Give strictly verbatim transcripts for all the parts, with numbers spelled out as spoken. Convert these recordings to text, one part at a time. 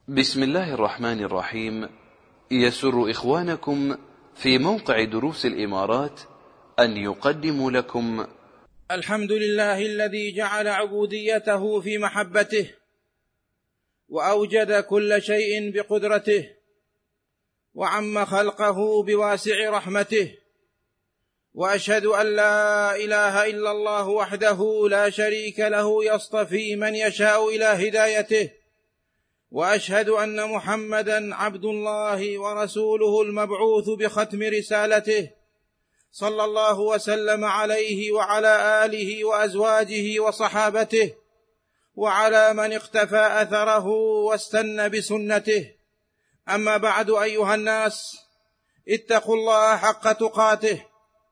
بسم الله الرحمن الرحيم. يسر إخوانكم في موقع دروس الإمارات أن يقدموا لكم الحمد لله الذي جعل عبوديته في محبته وأوجد كل شيء بقدرته وعم خلقه بواسع رحمته، وأشهد أن لا إله إلا الله وحده لا شريك له يصطفي من يشاء إلى هدايته، وأشهد أن محمدًا عبد الله ورسوله المبعوث بختم رسالته، صلى الله وسلم عليه وعلى آله وأزواجه وصحابته وعلى من اقتفى أثره واستنى بسنته. أما بعد، أيها الناس، اتقوا الله حق تقاته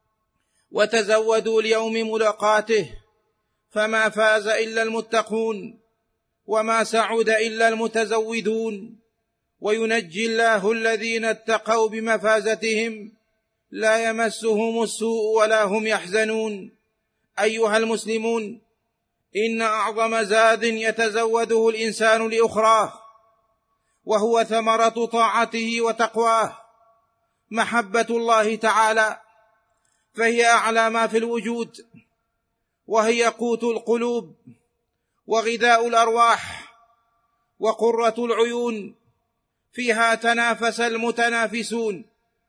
وتزودوا ليوم ملاقاته، فما فاز إلا المتقون وما سعد إلا المتزودون، وينجي الله الذين اتقوا بمفازتهم لا يمسهم السوء ولا هم يحزنون. أيها المسلمون، إن أعظم زاد يتزوده الإنسان لأخراه وهو ثمرة طاعته وتقواه محبة الله تعالى، فهي أعلى ما في الوجود، وهي قوت القلوب وغذاء الأرواح وقرة العيون، فيها تنافس المتنافسون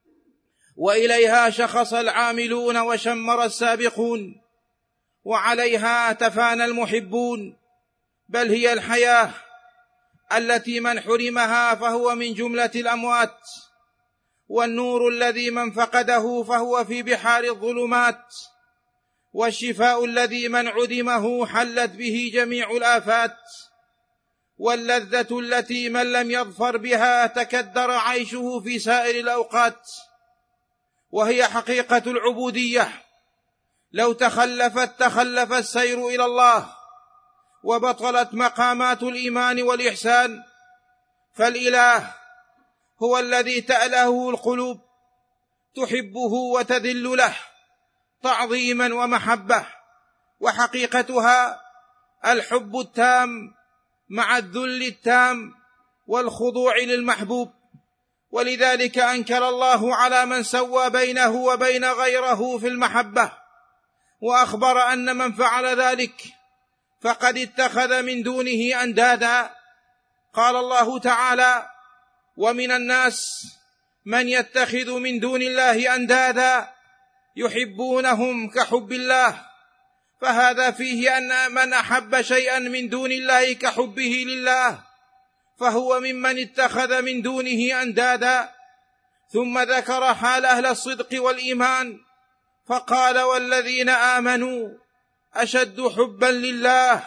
وإليها شخص العاملون وشمر السابقون، وعليها تفانى المحبون، بل هي الحياة التي من حرمها فهو من جملة الأموات، والنور الذي من فقده فهو في بحار الظلمات، والشفاء الذي من عدمه حلت به جميع الآفات، واللذة التي من لم يظفر بها تكدر عيشه في سائر الأوقات، وهي حقيقة العبودية. لو تخلفت تخلف السير إلى الله وبطلت مقامات الإيمان والإحسان، فالإله هو الذي تألهه القلوب تحبه وتذل له تعظيما ومحبة، وحقيقتها الحب التام مع الذل التام والخضوع للمحبوب. ولذلك أنكر الله على من سوى بينه وبين غيره في المحبة، وأخبر أن من فعل ذلك فقد اتخذ من دونه أندادا. قال الله تعالى: ومن الناس من يتخذ من دون الله أندادا يحبونهم كحب الله، فهذا فيه أن من أحب شيئا من دون الله كحبه لله فهو ممن اتخذ من دونه أندادا. ثم ذكر حال أهل الصدق والإيمان فقال: والذين آمنوا أشد حبا لله،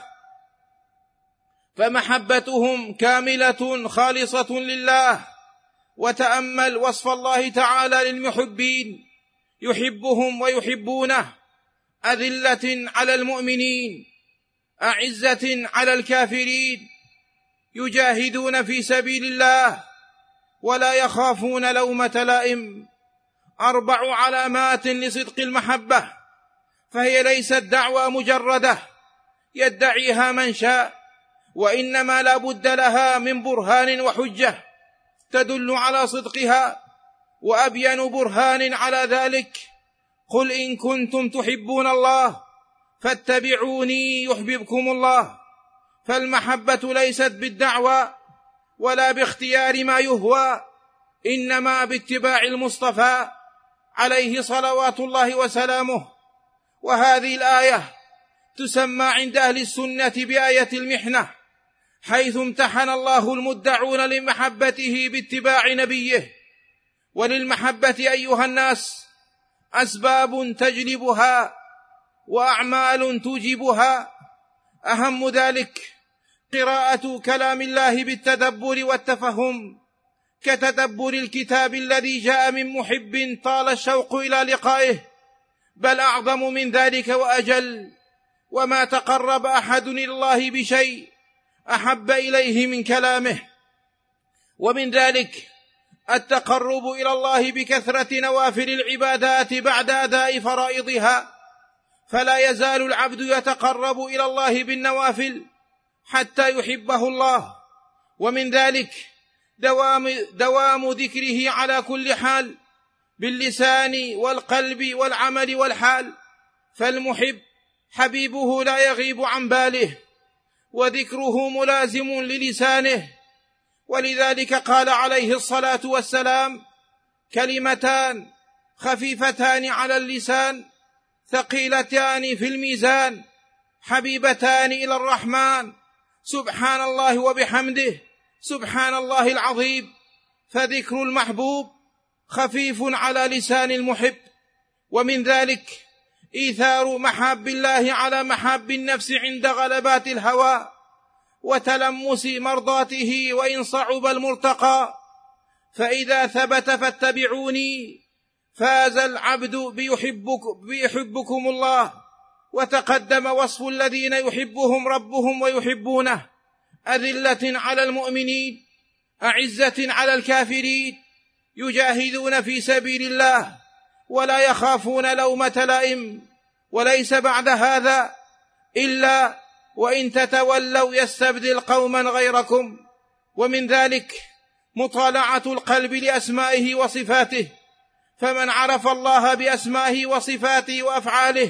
فمحبتهم كاملة خالصة لله. وتأمل وصف الله تعالى للمحبين: يحبهم ويحبونه، أذلة على المؤمنين أعزة على الكافرين، يجاهدون في سبيل الله ولا يخافون لومة لائم. أربع علامات لصدق المحبة، فهي ليست دعوى مجردة يدعيها من شاء، وإنما لا بد لها من برهان وحجة تدل على صدقها. وأبين برهان على ذلك: قل إن كنتم تحبون الله فاتبعوني يحببكم الله. فالمحبة ليست بالدعوى ولا باختيار ما يهوى، إنما باتباع المصطفى عليه صلوات الله وسلامه. وهذه الآية تسمى عند أهل السنة بآية المحنة، حيث امتحن الله المدعون لمحبته باتباع نبيه. وللمحبة أيها الناس أسباب تجلبها وأعمال توجبها، أهم ذلك قراءة كلام الله بالتدبر والتفهم، كتدبر الكتاب الذي جاء من محب طال الشوق إلى لقائه، بل أعظم من ذلك وأجل. وما تقرب أحد إلى الله بشيء أحب إليه من كلامه. ومن ذلك التقرب إلى الله بكثرة نوافل العبادات بعد أداء فرائضها، فلا يزال العبد يتقرب إلى الله بالنوافل حتى يحبه الله، ومن ذلك دوام, دوام ذكره على كل حال باللسان والقلب والعمل والحال، فالمحب حبيبه لا يغيب عن باله وذكره ملازم للسانه. ولذلك قال عليه الصلاة والسلام: كلمتان خفيفتان على اللسان ثقيلتان في الميزان حبيبتان إلى الرحمن سبحان الله وبحمده سبحان الله العظيم. فذكر المحبوب خفيف على لسان المحب. ومن ذلك إيثار محاب الله على محاب النفس عند غلبات الهوى وتلمس مرضاته وإن صعب المرتقى، فإذا ثبت فاتبعوني فاز العبد بيحبك بيحبكم الله. وتقدم وصف الذين يحبهم ربهم ويحبونه: أذلة على المؤمنين أعزة على الكافرين يجاهدون في سبيل الله ولا يخافون لومة لائم. وليس بعد هذا إلا وإن تتولوا يستبدل قوما غيركم. ومن ذلك مطالعة القلب لأسمائه وصفاته، فمن عرف الله بأسمائه وصفاته وأفعاله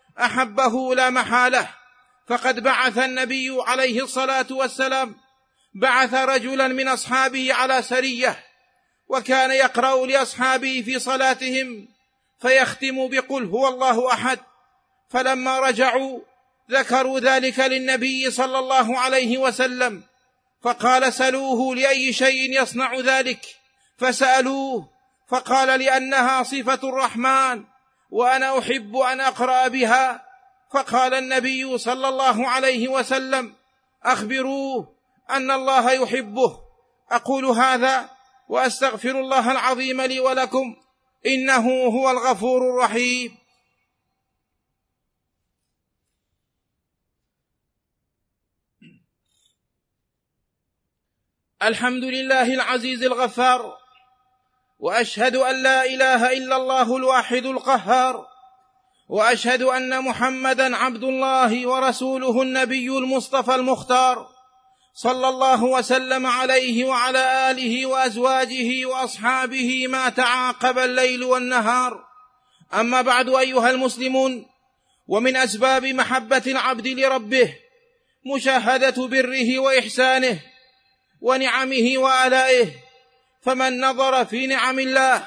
أحبه لا محالة. فقد بعث النبي عليه الصلاة والسلام بعث رجلا من أصحابه على سرية، وكان يقرأ لأصحابه في صلاتهم فيختم بقل هو الله أحد. فلما رجعوا ذكروا ذلك للنبي صلى الله عليه وسلم، فقال: سلوه لأي شيء يصنع ذلك؟ فسألوه فقال: لأنها صفة الرحمن وأنا أحب أن أقرأ بها. فقال النبي صلى الله عليه وسلم: أخبروه أن الله يحبه. أقول هذا وأستغفر الله العظيم لي ولكم، إنه هو الغفور الرحيم. الحمد لله العزيز الغفار، وأشهد أن لا إله إلا الله الواحد القهار، وأشهد أن محمدًا عبد الله ورسوله النبي المصطفى المختار، صلى الله وسلم عليه وعلى آله وأزواجه وأصحابه ما تعاقب الليل والنهار. أما بعد أيها المسلمون، ومن أسباب محبة العبد لربه مشاهدة بره وإحسانه ونعمه وآلائه، فمن نظر في نعم الله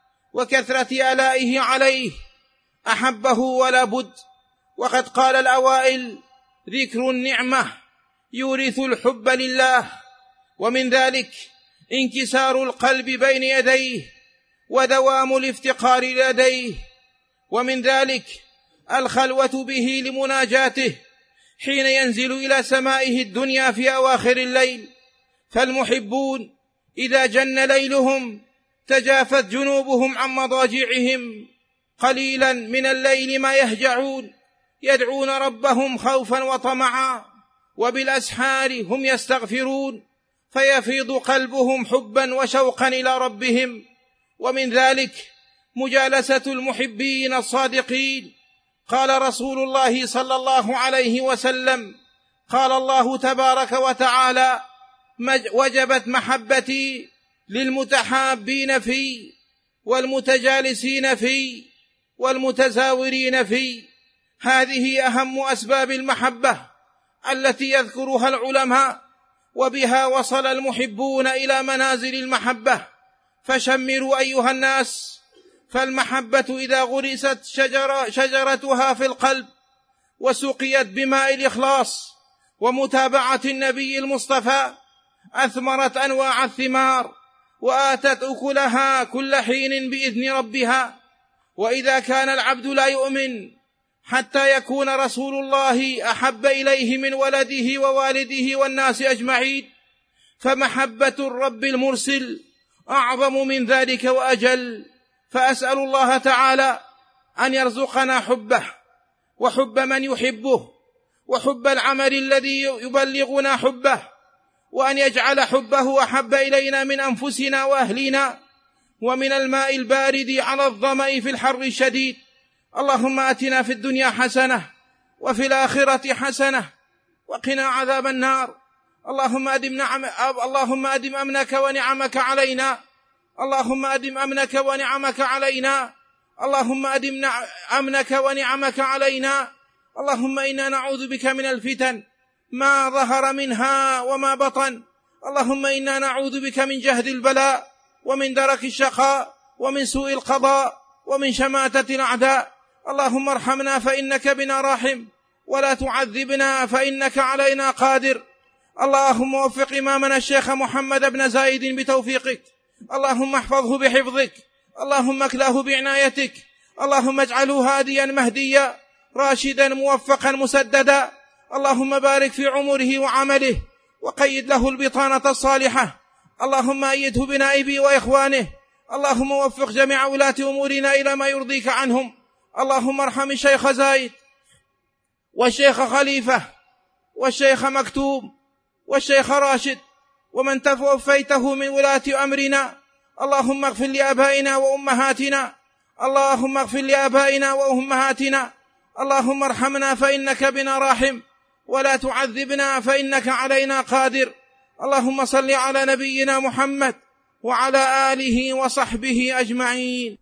وكثرة آلائه عليه أحبه ولا بد. وقد قال الأوائل: ذكر النعمة يورث الحب لله. ومن ذلك انكسار القلب بين يديه ودوام الافتقار لديه. ومن ذلك الخلوة به لمناجاته حين ينزل إلى سمائه الدنيا في أواخر الليل. فالمحبون إذا جن ليلهم تجافت جنوبهم عن مضاجعهم، قليلا من الليل ما يهجعون، يدعون ربهم خوفا وطمعا، وبالأسحار هم يستغفرون، فيفيض قلبهم حبا وشوقا إلى ربهم. ومن ذلك مجالسة المحبين الصادقين. قال رسول الله صلى الله عليه وسلم: قال الله تبارك وتعالى: وجبت محبتي للمتحابين في والمتجالسين في والمتزاورين في. هذه أهم أسباب المحبة التي يذكرها العلماء، وبها وصل المحبون إلى منازل المحبة. فشمروا أيها الناس، فالمحبة إذا غرست شجرة شجرتها في القلب وسقيت بماء الإخلاص ومتابعة النبي المصطفى أثمرت أنواع الثمار وآتت أكلها كل حين بإذن ربها. وإذا كان العبد لا يؤمن حتى يكون رسول الله أحب إليه من ولده ووالده والناس أجمعين، فمحبة الرب المرسل أعظم من ذلك وأجل. فأسأل الله تعالى أن يرزقنا حبه وحب من يحبه وحب العمل الذي يبلغنا حبه، وأن يجعل حبه أحب إلينا من أنفسنا وأهلنا ومن الماء البارد على الظمأ في الحر الشديد. اللهم آتنا في الدنيا حسنة وفي الآخرة حسنة وقنا عذاب النار. اللهم أدم نعم اللهم أدم أمنك ونعمك علينا اللهم أدم أمنك ونعمك علينا اللهم أدم أمنك ونعمك علينا اللهم إنا نعوذ بك من الفتن ما ظهر منها وما بطن اللهم إنا نعوذ بك من جهد البلاء ومن درك الشقاء ومن سوء القضاء ومن شماتة الأعداء اللهم ارحمنا فإنك بنا راحم ولا تعذبنا فإنك علينا قادر اللهم وفق إمامنا الشيخ محمد بن زايد بتوفيقك اللهم احفظه بحفظك اللهم اكله بعنايتك اللهم اجعله هاديا مهديا راشدا موفقا مسددا اللهم بارك في عمره وعمله وقيد له البطانة الصالحة اللهم أيده بنائبه وإخوانه اللهم وفق جميع ولاة أمورنا إلى ما يرضيك عنهم اللهم ارحم الشيخ زايد والشيخ خليفة والشيخ مكتوب والشيخ راشد ومن توفيته من ولاة أمرنا اللهم اغفر لآبائنا وأمهاتنا اللهم اغفر لآبائنا وأمهاتنا اللهم ارحمنا فإنك بنا راحم ولا تعذبنا فإنك علينا قادر اللهم صل على نبينا محمد وعلى آله وصحبه أجمعين.